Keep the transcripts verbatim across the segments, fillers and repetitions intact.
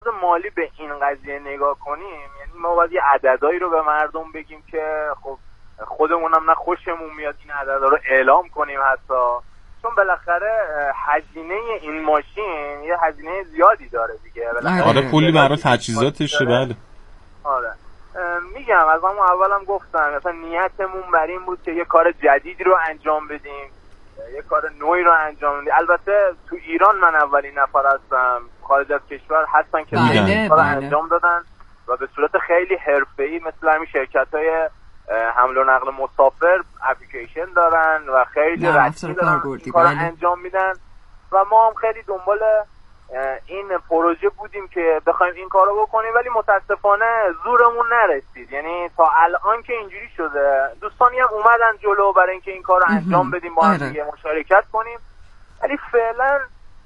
مالی به این قضیه نگاه کنیم، یعنی ما باید یه عددهایی رو به مردم بگیم که خب خودمون هم نه خوشمون میاد این عددا رو اعلام کنیم حتی، چون بالاخره هزینه این ماشین یه هزینه زیادی داره دیگه. آره پولی برای تجهیزاتشه. بله آره میگم از همون اولم گفتم مثلا نیتمون بر این بود که یه کار جدیدی رو انجام بدیم، یه کار نوعی رو انجام بدیم. البته تو ایران من اولین نفر هستم، خارج از کشور هستن که این کار انجام دادن و به صورت خیلی حرفه‌ای مثل همین شرکت‌های حمل و نقل مسافر اپلیکیشن دارن و خیلی رسمی دارن این کار انجام میدن و ما هم خیلی دنبال این پروژه بودیم که بخوایم این کارو بکنیم، ولی متاسفانه زورمون نرسید. یعنی تا الان که اینجوری شده دوستانی هم اومدن جلو برای اینکه این کارو انجام بدیم، با هم دیگه مشارکت کنیم، ولی فعلا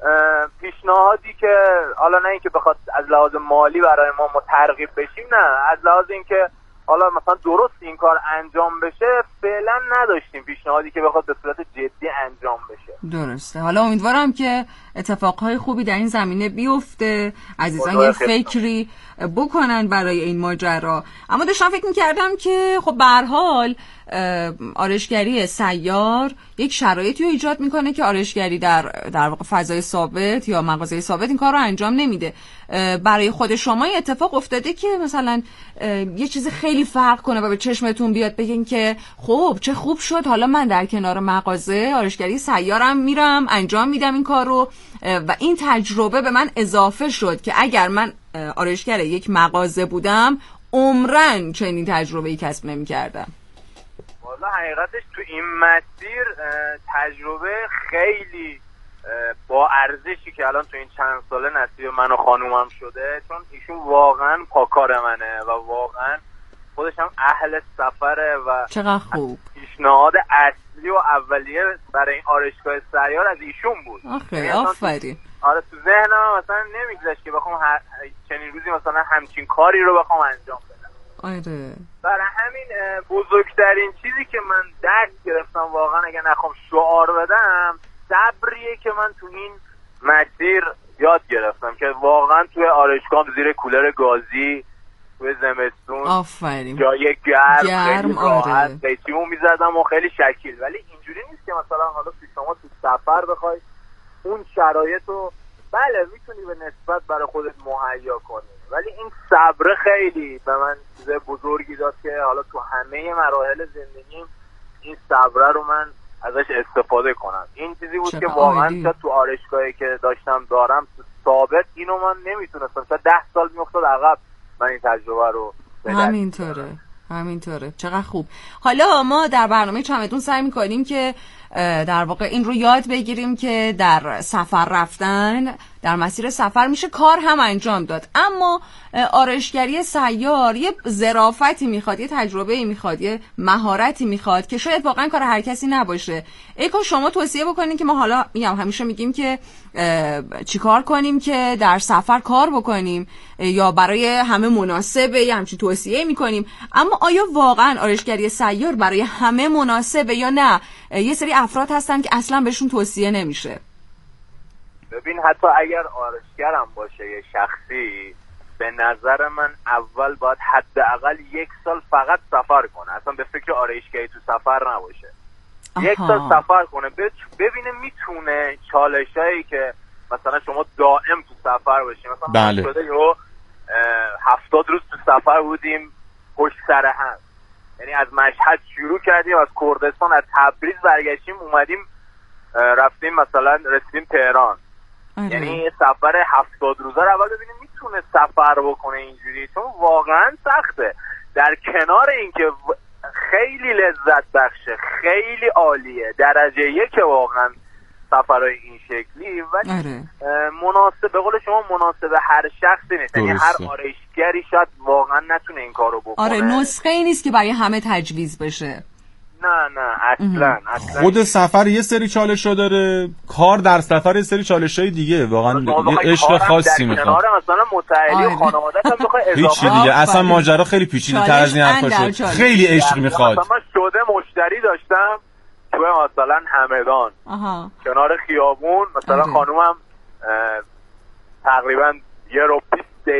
پیشنهادی که حالا نه اینکه بخواد از لحاظ مالی برای ما ترغیب بشیم، نه از لحاظ اینکه حالا مثلا درست این کار انجام بشه فعلا نداشتیم پیشنهادی که بخواد به صورت جدی انجام بشه. درسته. حالا امیدوارم که اتفاقهای خوبی در این زمینه بیفته، عزیزان یه فکری بکنن برای این ماجرا. اما داشتم فکر می‌کردم که خب به هر حال آرایشگری سیار یک شرایطی رو ایجاد میکنه که آرایشگری در در واقع فضای ثابت یا مغازه ثابت این کار رو انجام نمیده. برای خود شما این اتفاق افتاده که مثلا یه چیز خیلی فرق کنه و به چشمتون بیاد بگین که خب چه خوب شد حالا من در کنار مغازه آرایشگری سیارم میرم انجام میدم این کار رو و این تجربه به من اضافه شد که اگر من آرایشگر یک مغازه بودم عمرن چنین تجربه‌ای کسب نمی‌کردم؟ والا حقیقتش تو این مسیر تجربه خیلی با ارزشی که الان تو این چند ساله نصیب من و خانومم شده، چون ایشون واقعا پاکار منه و واقعا خودش هم اهل سفره و چقدر خوب. پیشنهاد اصلی و اولیه برای این آرایشگاه سیار از ایشون بود. آخه آفرین. آره تو ذهنم مثلا نمیگذشت که بخوام هر... چنین روزی مثلا همچین کاری رو بخوام انجام بدم. آره. برای همین بزرگترین چیزی که من درک گرفتم واقعا اگه نخوام شعار بدم صبریه که من تو این مسیر یاد گرفتم که واقعا توی آرایشگاه زیر کولر گازی توی زمستون آفرین جای گرم, گرم خیلی راحت قیچیمو میزدم و خیلی شکیل، ولی اینجوری نیست که مثلا حالا تو شما تو سفر بخوای اون شرایط رو بله میتونی به نسبت برای خودت مهیا کنی، ولی این صبر خیلی به من چیز بزرگی داد که حالا تو همه مراحل زندگیم این صبر رو من ازش استفاده کنم. این چیزی بود که واقعا شاید تو آرایشگاهی که داشتم دارم ثابت اینو من نمیتونستم، شاید ده سال میافتاد عقب من این تجربه رو همینطوره همینطوره. چقدر خوب. حالا ما در برنامه چمدون سعی میکنیم که در واقع این رو یاد بگیریم که در سفر رفتن در مسیر سفر میشه کار هم انجام داد، اما آرایشگری سیار یه ظرافتی میخواد، یه تجربه‌ای میخواد، یه مهارتی میخواد که شاید واقعا کار هر کسی نباشه. ایکو شما توصیه بکنین که ما حالا میگم همیشه میگیم که چیکار کنیم که در سفر کار بکنیم یا برای همه مناسبه یا همچین توصیه میکنیم، اما آیا واقعا آرایشگری سیار برای همه مناسبه یا نه یه سری افراد هستن که اصلا بهشون توصیه نمیشه؟ ببین حتی اگر آرایشگرم باشه یه شخصی، به نظر من اول باید حداقل یک سال فقط سفر کنه، اصلا به فکر آرایشگری تو سفر نباشه. آها. یک سال سفر کنه ببینه میتونه چالشایی که مثلا شما دائم تو سفر باشی، مثلا بله. شده یه هفتاد روز تو سفر بودیم پشت سر هم، یعنی از مشهد شروع کردیم از کردستان از تبریز برگشتیم اومدیم رفتیم مثلا رسیدیم تهران. آره. یعنی سفر هفتاد روزه رو اول ببینیم میتونه سفر بکنه اینجوری، چون واقعا سخته. در کنار اینکه خیلی لذت بخشه خیلی عالیه درجه یک واقعا سفرهای این شکلی، ولی آره. مناسب به قول شما مناسب هر شخصی نیست، یعنی هر آرایشگری شاید واقعا نتونه این کارو بکنه. آره نسخه ای نیست که برای همه تجویز بشه. نه نه اصلا اصلا خود سفر یه سری چالش‌ها داره، کار در سفر یه سری چالش‌های دیگه، واقعا یه عشق خاصی میخواد. مثلا متعهدی و خانواده‌ت هم بخوای اضافه هیچ دیگه اصلا ماجرا خیلی پیچیده‌تر از این حرفا شد، خیلی عشق میخواد. مثلا من شده مشتری داشتم تو مثلا همدان آها. کنار خیابون، مثلا خانومم تقریبا یه رو بیست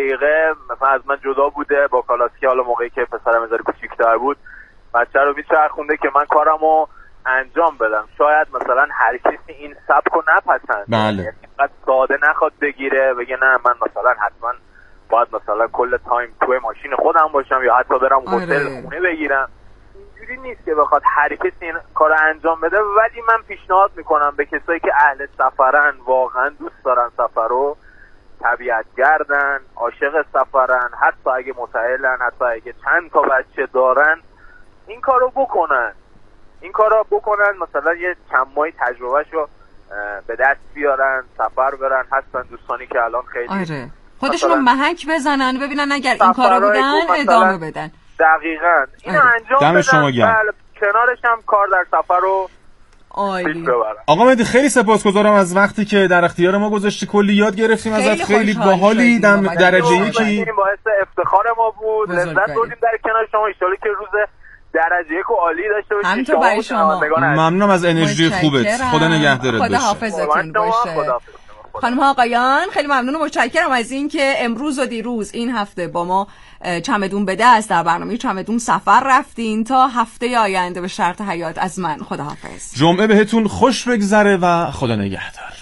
دقیقه مثلا از من جدا بوده با کالاسکی، حالا موقعی که پسرم از کوچیک‌تر بود بچه رو میچرخونده که من کارمو انجام بدم. شاید مثلا هر کسی این سبکو نپسنده، بله. یعنی فقط ساده نخواد بگیره بگه نه من مثلا حتما باید مثلا کل تایم توی ماشین خودم باشم یا حتی برم هتل خونه بگیرم. اینجوری نیست که بخواد هر کسی این کارو انجام بده، ولی من پیشنهاد میکنم به کسایی که اهل سفرن، واقعا دوست دارن سفر رو، طبیعت گردن، عاشق سفرن، حتی اگه متأهلن، حتی اگه چند تا بچه دارن، این کارو بکنن. این کارو بکنن مثلا یه چند ماهی تجربهشو به دست بیارن، سفر برن. هستن دوستانی که الان خیلی آره خودشونو محک بزنن ببینن اگر این کارو بودن ادامه بدن. دقیقاً اینو آره. انجام بدن. بله کنارش هم کار در سفر رو عالی. آقا مهدی خیلی سپاسگزارم از وقتی که در اختیار ما گذاشتی، کلی یاد گرفتیم ازت، خیلی باحالی. دم درجه یکی باعث افتخار ما بود، لذت بردیم در کنار شما. ان شاءالله که روز درجه یک و عالی داشته باشید. همینطور برای شما. ممنونم از انرژی خوبت. خدا نگهدارت باشه. خدا حافظتون باشه. خانم ها آقایان خیلی ممنون و متشکرم از این که امروز و دیروز این هفته با ما چمدون به دست در برنامه چمدون سفر رفتین. تا هفته آینده به شرط حیات از من خداحافظ. جمعه بهتون خوش بگذره و خدا نگهدار.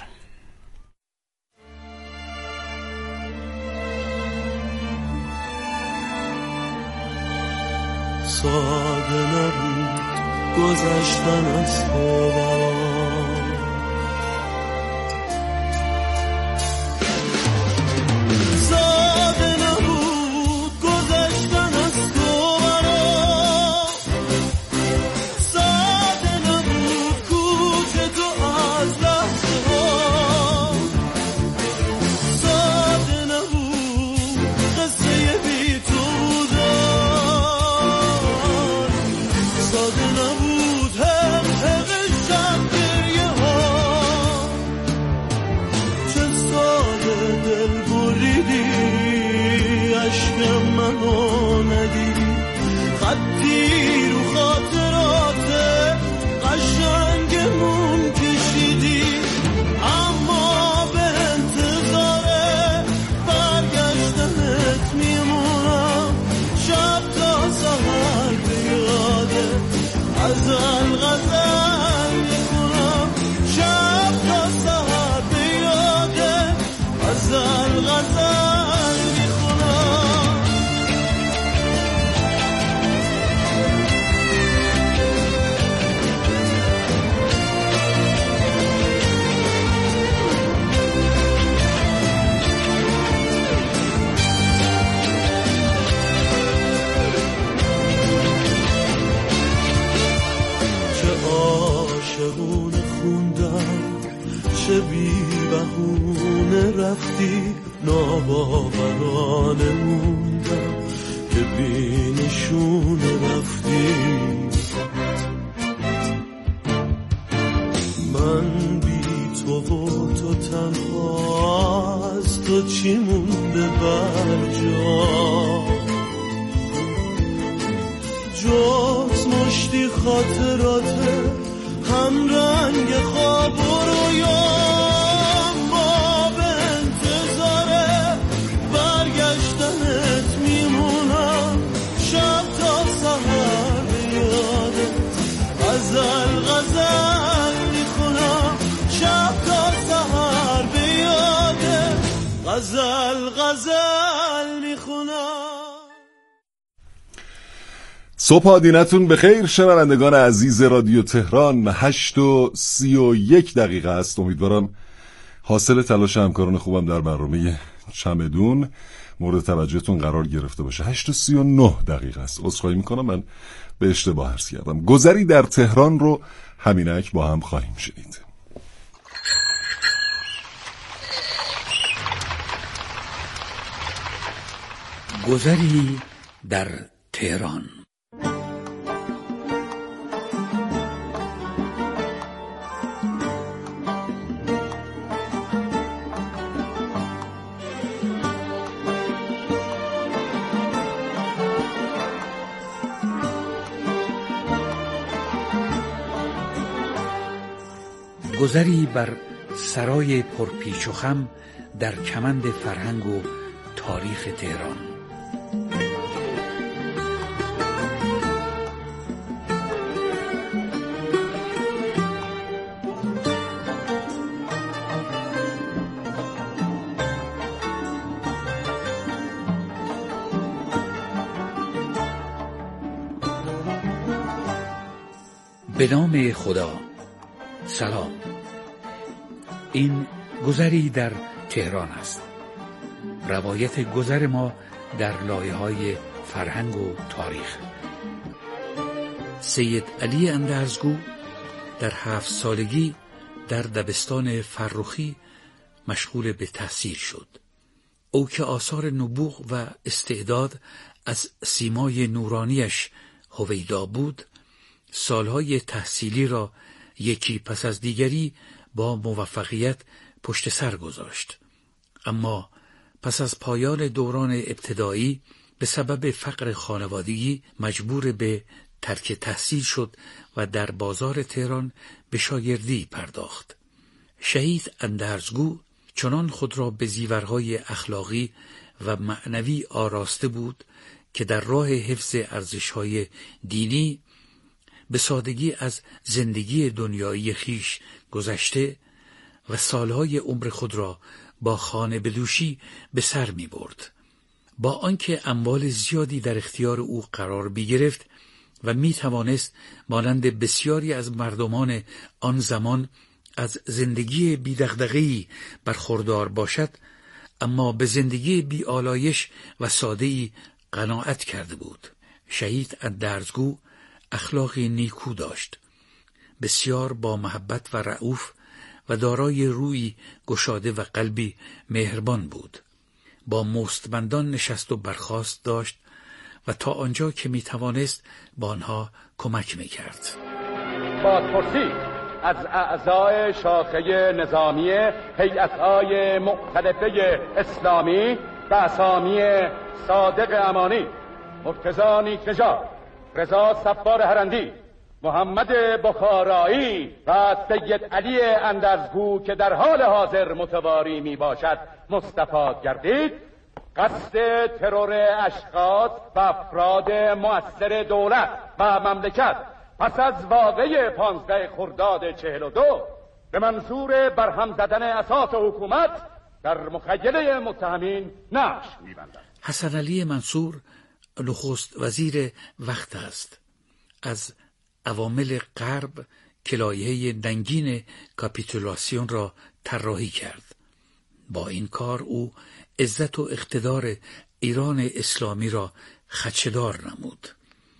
ساده نبود گذشتن از تو برام، ساده نبود گذشتن از تو برام، ساده نبود کوچه تو از لحظه ها، ساده نبود قصه بی تو منو ندیدی، خطی رو خاطرات قشنگمون کشیدی، اما به انتظار برگشتنت میمونم، شب تا سحر به یادت غزل غزل میخونم، شب تا سحر به یادت غزل غزل چه بی بهونه رفتی، ناباورانه موندم که بی نشونه رفتی، من بی تو و تو تنها، از تو چی مونده بر جا، جز مشتی خاطراته هم رنگ خواب و رویام، با به انتظار برگشتنت میمونم، شب تا سحر به یادت غزل غزل میخونم، شب تا سحر به یادت غزل غزل میخونم. صبح آدینتون بخیر شنوندگان عزیز رادیو تهران. هشت و سی و یک دقیقه است. امیدوارم حاصل تلاش همکاران خوبم در برنامه چمدون مورد توجهتون قرار گرفته باشه. هشت و سی و نه دقیقه است. عذرخواهی میکنم من به اشتباه عرض کردم. گذری در تهران رو همینک با هم خواهیم شنید. گذری در تهران. گذری بر سرای پرپیچ و خم در کمند فرهنگ و تاریخ تهران. به نام خدا. سلام. این گذری در تهران است. روایت گذر ما در لایه‌های فرهنگ و تاریخ. سید علی اندرزگو در هفت سالگی در دبستان فرخی مشغول به تحصیل شد. او که آثار نبوغ و استعداد از سیمای نورانیش هویدا بود، سالهای تحصیلی را یکی پس از دیگری با موفقیت پشت سر گذاشت. اما پس از پایان دوران ابتدایی به سبب فقر خانوادگی مجبور به ترک تحصیل شد و در بازار تهران به شاگردی پرداخت. شهید اندرزگو چنان خود را به زیورهای اخلاقی و معنوی آراسته بود که در راه حفظ ارزش‌های دینی به سادگی از زندگی دنیایی خیش گذشته و سالهای عمر خود را با خانه بدوشی به سر می برد. با آنکه اموال زیادی در اختیار او قرار می گرفت و می توانست مانند بسیاری از مردمان آن زمان از زندگی بی دغدغه‌ای برخوردار باشد، اما به زندگی بی آلایش و ساده‌ای قناعت کرده بود. شهید اندرزگو اخلاقی نیکو داشت. بسیار با محبت و رئوف و دارای روی گشاده و قلبی مهربان بود. با مستمندان نشست و برخاست داشت و تا آنجا که می توانست با آنها کمک می کرد. بازپرسی از اعضای شاخه نظامی هیئت‌های مختلفه اسلامی به اسامی صادق امانی، مرتضی نیکنژاد، رضا صفار هرندی، محمد بخارایی و سید علی اندرزگو که در حال حاضر متواری می باشد مستفاد گردید، قصد ترور اشخاص و افراد مؤثر دولت و مملکت پس از واقعه پانزده خرداد چهل و دو به منظور برهم زدن اساس حکومت در مخیله متهمین نقش می‌بندد. حسن علی منصور نخست وزیر وقت است. از عوامل غرب که لایحه ننگین کاپیتولاسیون را طراحی کرد. با این کار او عزت و اقتدار ایران اسلامی را خدشه‌دار نمود.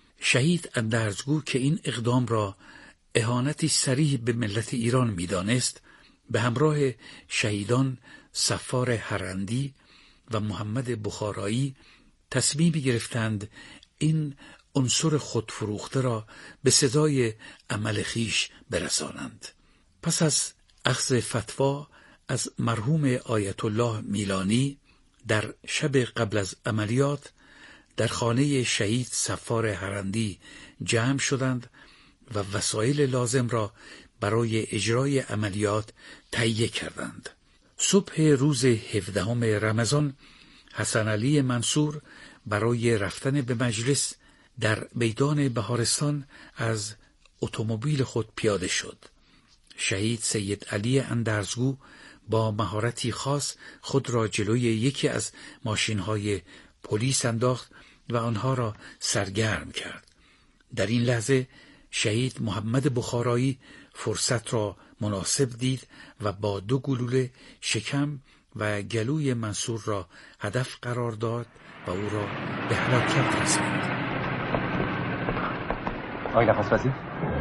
شهید اندرزگو که این اقدام را اهانتی صریح به ملت ایران می‌دانست، به همراه شهیدان صفار هرندی و محمد بخارایی تصمیم گرفتند این عنصر خودفروخته را به سزای عمل خیش برسانند. پس از اخذ فتوا از مرحوم آیت الله میلانی در شب قبل از عملیات در خانه شهید صفار هرندی جمع شدند و وسایل لازم را برای اجرای عملیات تهیه کردند. صبح روز هفدهم رمضان حسن علی منصور برای رفتن به مجلس در میدان بهارستان از اتومبیل خود پیاده شد. شهید سید علی اندرزگو با مهارتی خاص خود را جلوی یکی از ماشین‌های پلیس انداخت و آنها را سرگرم کرد. در این لحظه شهید محمد بخارایی فرصت را مناسب دید و با دو گلوله شکم و گلوی منصور را هدف قرار داد و او را به هلاکت رساند. آقای نخست وزیر،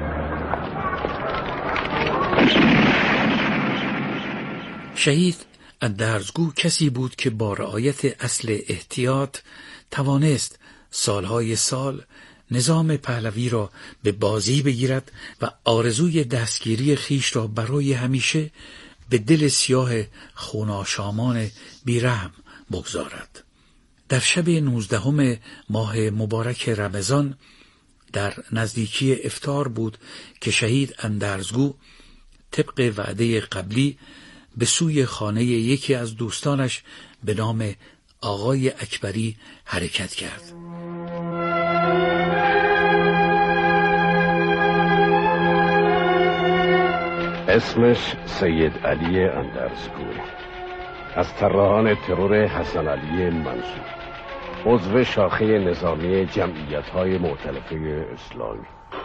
شهید اندرزگو کسی بود که با رعایت اصل احتیاط توانست سالهای سال نظام پهلوی را به بازی بگیرد و آرزوی دستگیری خیش را برای همیشه به دل سیاه خوناشامان بیرحم بگذارد. در شب نوزدهم ماه مبارک رمضان در نزدیکی افطار بود که شهید اندرزگو طبق وعده قبلی به سوی خانه یکی از دوستانش به نام آقای اکبری حرکت کرد. اسمش سید علی اندرزگو، از طراحان ترور حسن علی منصور، عضو شاخه نظامی جمعیت‌های مؤتلفه اسلامی.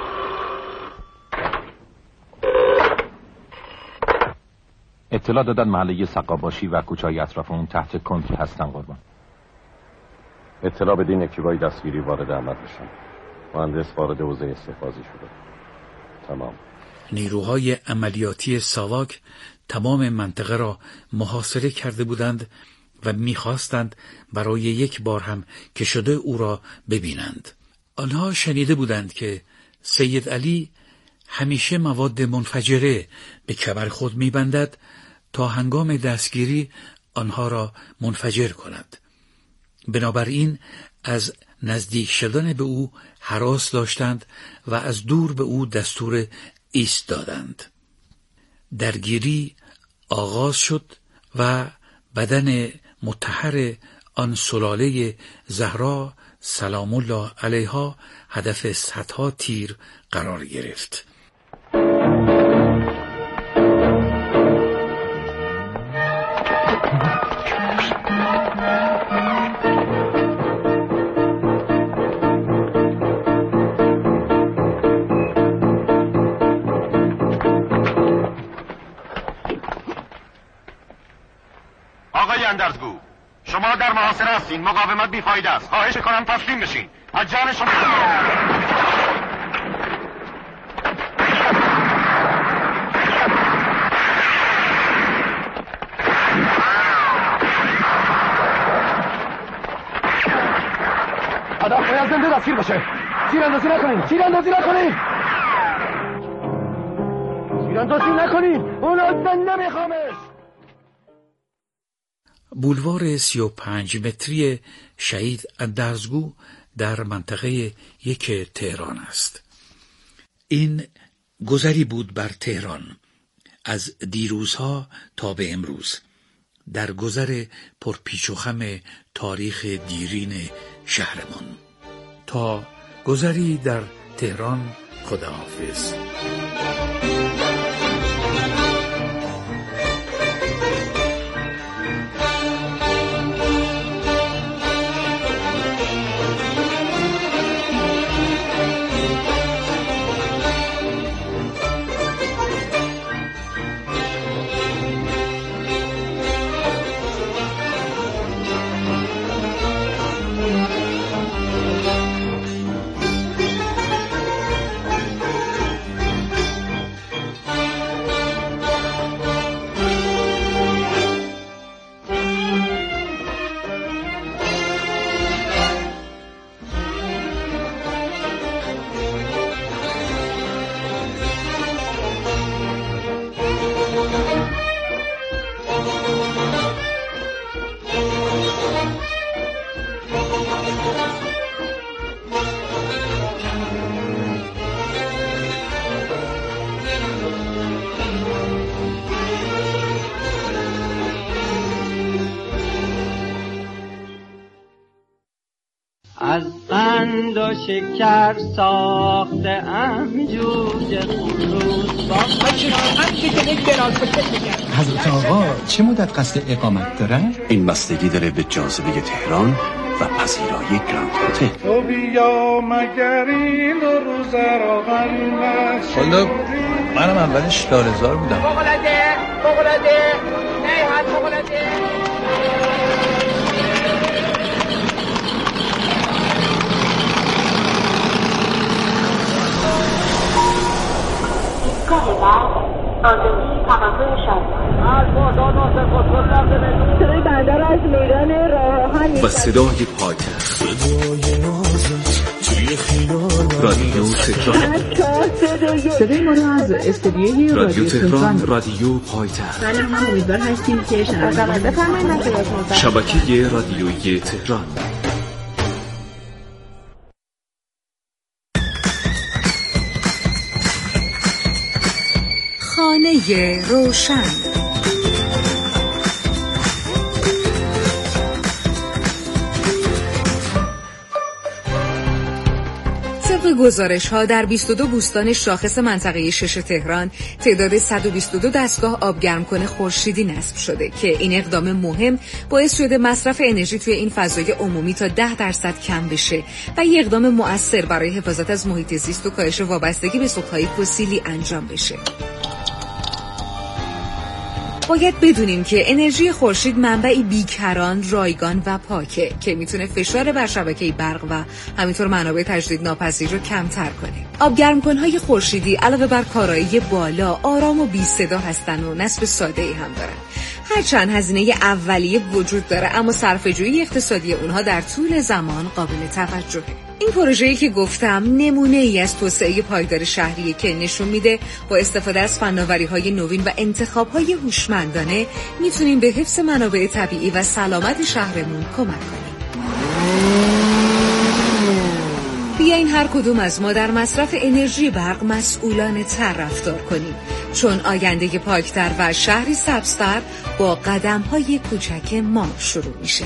اطلاع دادن محله سقاباشی و کوچه‌های اطراف اون تحت کنترل هستن قربان. اطلاع بدین اکیبای دستگیری وارد عمل بشن. مهندس وارد حوزه استحفاظی شده. تمام. نیروهای عملیاتی ساواک تمام منطقه را محاصره کرده بودند و می‌خواستند برای یک بار هم که شده او را ببینند. آنها شنیده بودند که سید علی همیشه مواد منفجره به کمر خود می‌بندد تا هنگام دستگیری آنها را منفجر کند. بنابراین از نزدیک شدن به او هراس داشتند و از دور به او دستور ایست دادند. درگیری آغاز شد و بدن مطهر آن سلاله زهرا سلام الله علیها هدف صدها تیر قرار گرفت. اندرزگو، شما در محاصره هستین. مقاومت بیفایده است. خواهش کنم تسلیم بشین. از جان شما هدف باید زنده دستگیر بشه. تیراندازی نکنین. تیراندازی نکنین. تیراندازی نکنین. اونو زنده میخوامش. بولوار سی و پنج متری شهید اندرزگو در منطقه یک تهران است. این گذری بود بر تهران از دیروزها تا به امروز، در گذر پرپیچ و خم تاریخ دیرین شهرمان. تا گذری در تهران، خداحافظ. از قند و شکر ساخته ام جوجه خروس با حضرت آقا چه مدت قصد اقامت دارن؟ این بستگی داره به جاذبه تهران و پذیرایی گراند هتل. تو بیا مگر این روز را غم والا منم اولش لاله‌زار بودم. فوق‌العاده فوق‌العاده نه حد فوق‌العاده. صدای بندر از میدان راه آهن و صدای پایتخت صدای نازت توی خیالم رادیو تهران. صدای ما رو از استودیوی رادیو تهران، رادیو پایتخت. من هم امیدوار هستیم که شنونده بفرمایید شبکه رادیویی تهران. خانه روشن. طبق گزارش‌ها در بیست و دو بوستان شاخص منطقه شش تهران تعداد صد و بیست و دو دستگاه آبگرمکن خورشیدی نصب شده که این اقدام مهم باعث شده مصرف انرژی توی این فضای عمومی تا ده درصد کم بشه و یک اقدام مؤثر برای حفاظت از محیط زیست و کاهش وابستگی به سوخت‌های فسیلی انجام بشه. باید بدونیم که انرژی خورشید منبعی بیکران، رایگان و پاکه که میتونه فشار بر شبکه برق و همینطور منابع تجدیدناپذیر رو کمتر کنه. آبگرمکن‌های خورشیدی علاوه بر کارایی بالا، آرام و بی صدا هستن و نصب ساده‌ای هم دارن. هرچند هزینه اولیه وجود داره اما صرفه‌جویی اقتصادی اونها در طول زمان قابل توجهه. این پروژه‌ای که گفتم نمونه ای از توسعه پایدار شهریه که نشون میده با استفاده از فناوری‌های نوین و انتخاب‌های هوشمندانه میتونیم به حفظ منابع طبیعی و سلامت شهرمون کمک کنیم. بیاین هر کدوم از ما در مصرف انرژی برق مسئولانه تر رفتار کنیم، چون آینده پاکتر و شهری سبزتر با قدم‌های کوچک ما شروع میشه.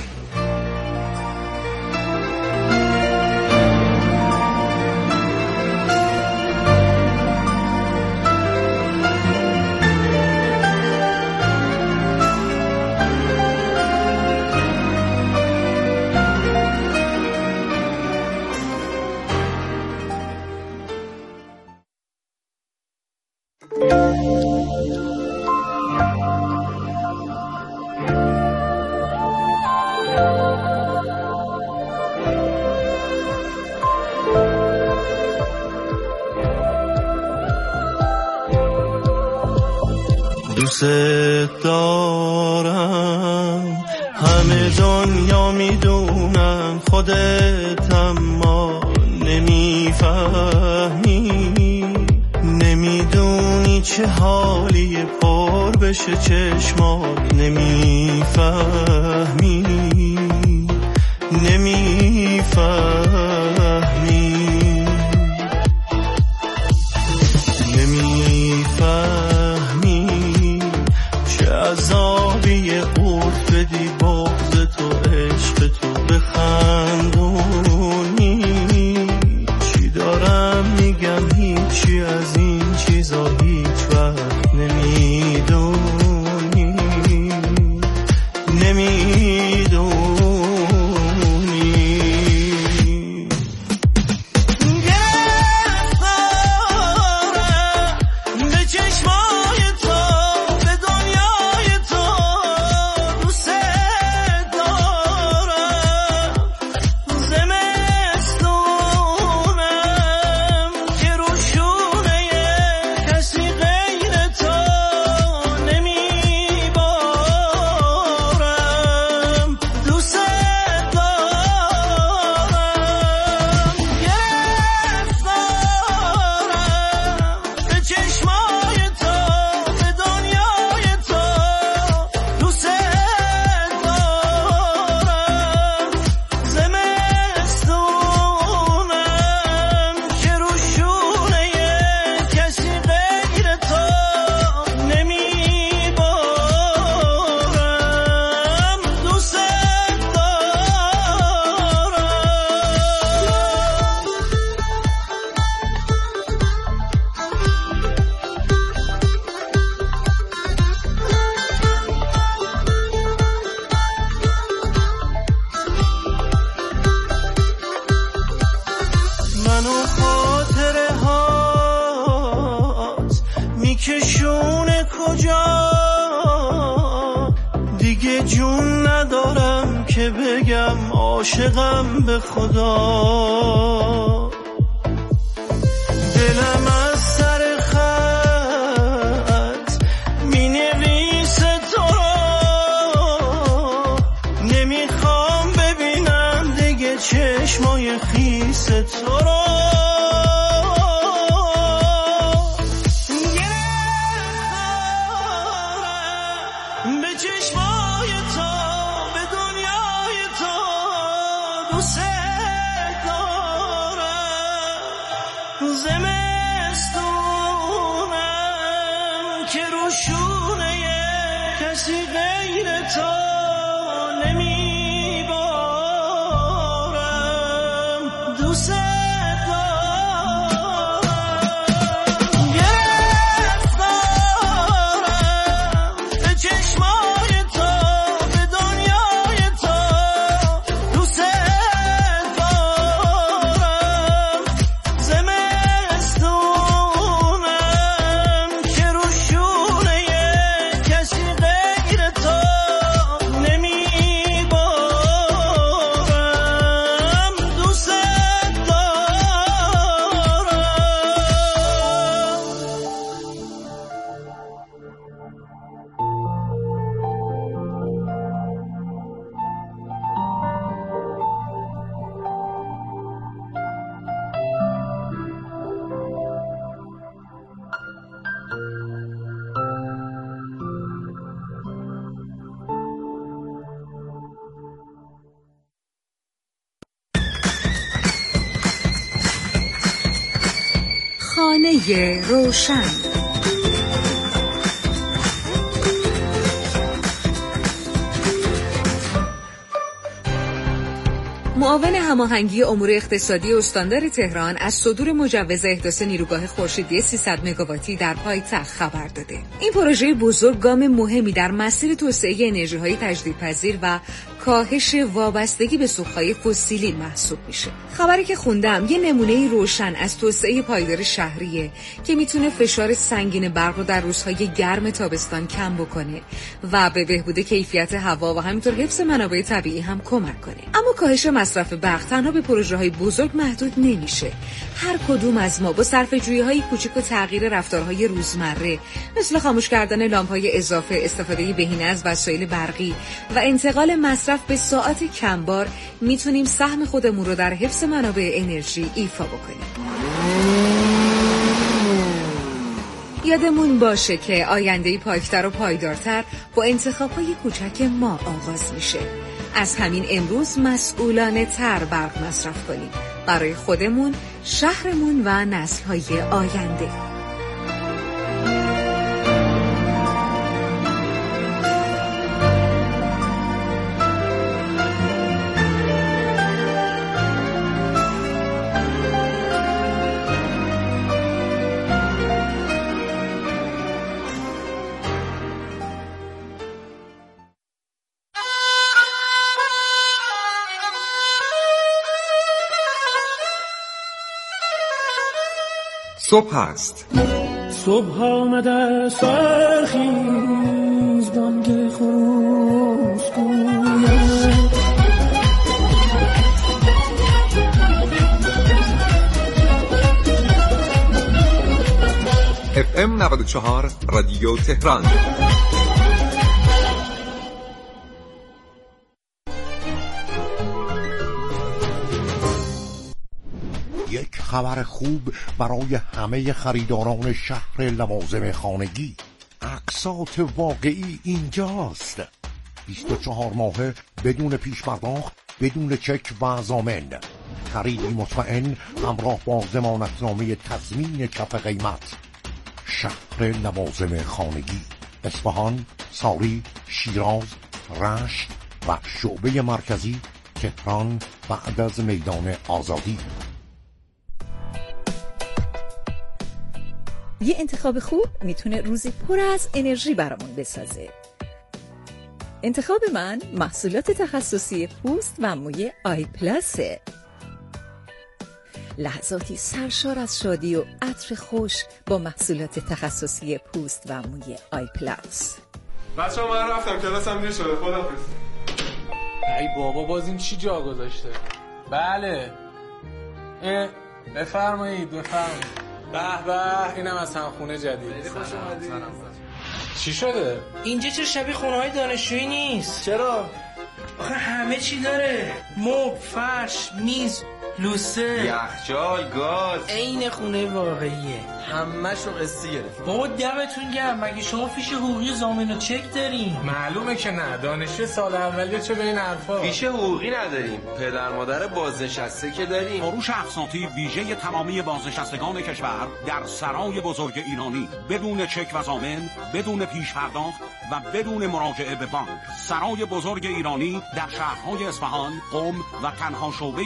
دوست دارم، همه دنیا میدونن، خودت اما نمیفهمی، نمیدونی چه حالی پر بشه چشمات، نمیفهمی نمیفهمی نمیفهمی چه عذابی قرب بدی بغض تو عشق تو بخندونی. چی دارم میگم هیچی از این چیزا هیچ وقت نمیدونی نمیدونی عاشقم به خدا، دلم از سر خط می نویسه تو را، نمیخوام ببینم دیگه چشمای خیس تو را. دوست دارم نسل‌های روشن. معاون هماهنگی امور اقتصادی استاندار تهران از صدور مجوز احداث نیروگاه خورشیدی سیصد مگاواتی در پایتخت خبر داده. این پروژه بزرگ گام مهمی در مسیر توسعه انرژی‌های تجدیدپذیر و کاهش وابستگی به سوخت‌های فسیلی محسوب میشه. خبری که خوندم یه نمونه روشن از توسعه پایدار شهریه که میتونه فشار سنگین برق رو در روزهای گرم تابستان کم بکنه و به بهبود کیفیت هوا و همینطور حفظ منابع طبیعی هم کمک کنه. اما کاهش مصرف برق تنها به پروژه‌های بزرگ محدود نمیشه. هر کدوم از ما با صرفه‌جویی‌های کوچک و تغییر رفتارهای روزمره مثل خاموش کردن لامپ‌های اضافه، استفاده بهینه از وسایل برقی و انتقال مصرف به ساعت کمبار میتونیم سهم خودمون رو در حفظ منابع انرژی ایفا بکنیم. یادمون باشه که آینده‌ای پاکتر و پایدارتر با انتخاب‌های کوچک ما آغاز میشه. از همین امروز مسئولانه تر برق مصرف کنیم برای خودمون، شهرمون و نسل‌های آینده. صبح است. صبح آمده سرخیز بانگ خروس گوید اف ام نود و چهار رادیو تهران. یک خبر خوب برای همه خریداران شهر لوازم خانگی. اقساط واقعی اینجاست. بیست و چهار ماهه بدون پیش پرداخت، بدون چک و ضامن. خریدی مطمئن همراه با ضمانتنامه تضمین کف قیمت. شهر لوازم خانگی، اصفهان، ساری، شیراز، رشت و شعبه مرکزی تهران بعد از میدان آزادی. یه انتخاب خوب میتونه روزی پر از انرژی برامون بسازه. انتخاب من محصولات تخصصی پوست و موی آی پلاسه. لحظاتی سرشار از شادی و عطر خوش با محصولات تخصصی پوست و موی آی پلاس. بچه ها من رفتم کلاسم دیر شده، خداحافظ. ای بابا باز این چی جا گذاشته؟ بله اه بفرمایید بفرمایید. به به اینم از همخونه جدید. خوش اومدید. چی شده؟ اینجا چه شبیه خونه‌های دانشجویی نیست. چرا؟ آخه همه چی داره. مبل، فرش، میز، لوسه، یخچال، گاز. عین خونه واقعیه. همه‌شو قسطی گرفت. بابا دمتون گرم. مگه شما فیش حقوقی ضامن و چک دارین؟ معلومه که نه. دانشجو سال اولیه چه به این حرفا؟ فیش حقوقی نداریم. پدر مادر بازنشسته که داریم. فروش اقساطی ویژه تمامی بازنشستگان کشور در سرای بزرگ ایرانی بدون چک و ضامن، بدون پیش پرداخت و بدون مراجعه به بانک. سرای بزرگ ایرانی در شهرهای اصفهان، قم و تنها شعبه